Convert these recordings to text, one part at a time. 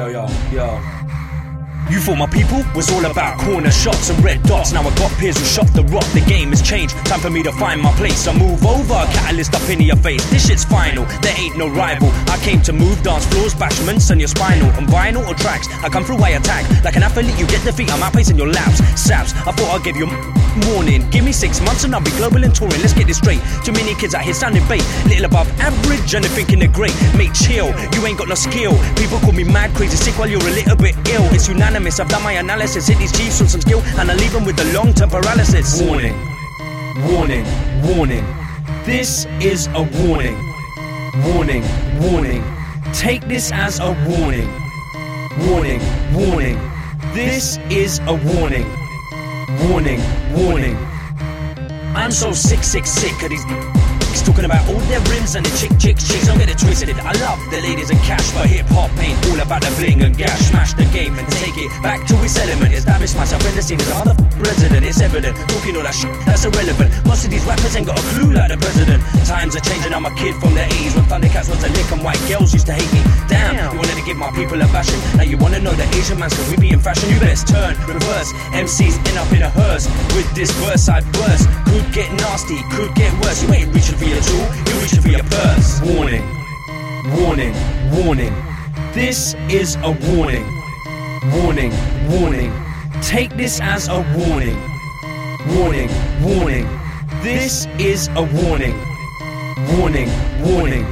Yo. You thought my people was all about corner shots and red dots. Now I got peers who shot the rock. The game has changed, time for me to find my place. I move over, catalyst up into your face. This shit's final, there ain't no rival. I came to move dance floors, bashments and your spinal. On vinyl or tracks, I come through, I attack. Like an athlete, you get defeat, I'm outpacing your laps. Saps, I thought I'd give you warning. Give me 6 months and I'll be global and touring. Let's get this straight. Too many kids out here sounding bait, little above average and they're thinking they're great. Mate, chill, you ain't got no skill. People call me mad, crazy, sick while you're a little bit ill. It's unanimous, I've done my analysis. Hit these chiefs with some skill and I leave them with the long-term paralysis. Warning, warning, warning. This is a warning. Warning, warning. Take this as a warning. Warning, warning. This is a warning. Warning, warning. I'm so sick of these talking about all their rims and the chicks. Don't get it twisted. I love the ladies and cash, but hip-hop ain't all about the bling and gash. Smash the game and take it back to its element. Establish myself in the scene as a mother president. It's evident, talking all that shit that's irrelevant. Most of these rappers ain't got a clue like the president. Times are changing, I'm a kid from the 80s when Thundercats was a lick and white girls used to hate me. Damn, you wanted to give my people a bashing. Now you wanna know the Asian man's cause we be in fashion. You best turn, reverse. MCs end up in a hearse. With this verse I burst. Could get nasty, could get worse. You ain't reaching for your tool, you're reaching for your purse. Warning, warning, warning. This is a warning. Warning, warning. Take this as a warning. Warning, warning. This is a warning. Warning, warning.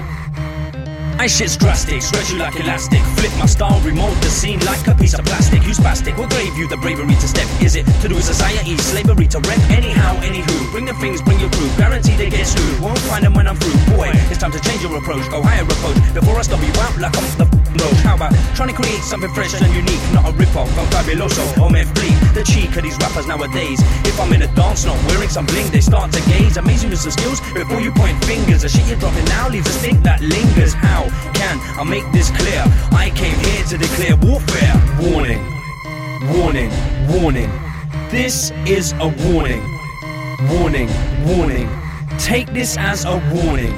My shit's drastic, stretch you like elastic. Flip my style, remold the scene like a piece of plastic. You spastic, what gave you the bravery to step? Is it to do with society, slavery to rent? Anyhow, anywho, bring the things, bring your crew. Guaranteed they get screwed, won't find them when I'm through. Boy, it's time to change your approach, go higher approach. Before I stop you out like I'm the road. How about trying to create something fresh and unique? Not a rip-off, I'm Fabuloso or Meth Bleak. The cheek of these rappers nowadays. If I'm in a dance not wearing some bling, they start to gaze. Amazing with some skills before you point fingers. The shit you're dropping now leaves a stink that lingers. How can I make this clear? I came here to declare warfare. Warning, warning, warning. This is a warning. Warning, warning. Take this as a warning.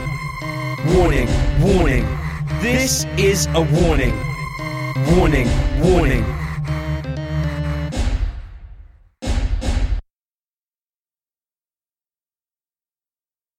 Warning, warning. This is a warning. Warning, warning.